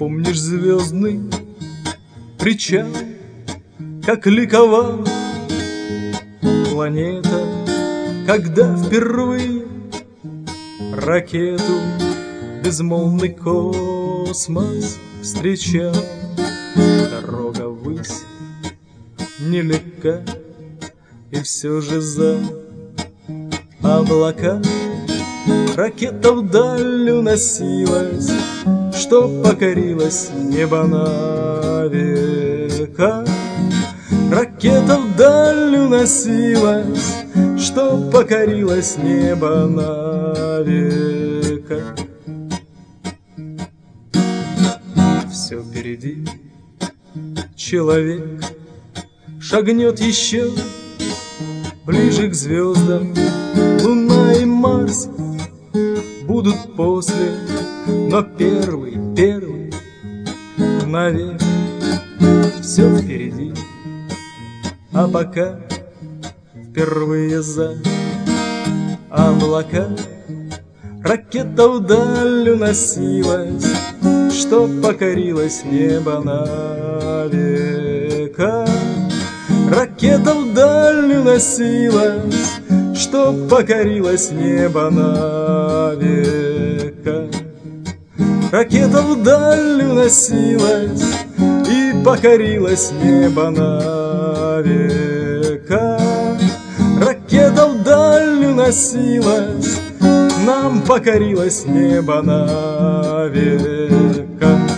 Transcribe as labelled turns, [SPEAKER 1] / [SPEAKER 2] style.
[SPEAKER 1] Помнишь звездный причал, как ликовала планета, когда впервые ракету безмолвный космос встречал? Дорога ввысь нелегка, и все же за облака ракета вдаль уносилась, что покорилась небо навека. Ракета вдаль уносилась, что покорилась небо навека. Все впереди, человек шагнет еще ближе к звездам. Луна и Марс будут после, но первый навек. Все впереди, а пока впервые за облака ракета вдаль уносилась, что покорилась небо навека. Ракета вдаль уносилась, что покорилась небо навека. Ракета вдаль уносилась и покорилась небо навека. Ракета вдаль уносилась, нам покорилось небо навека.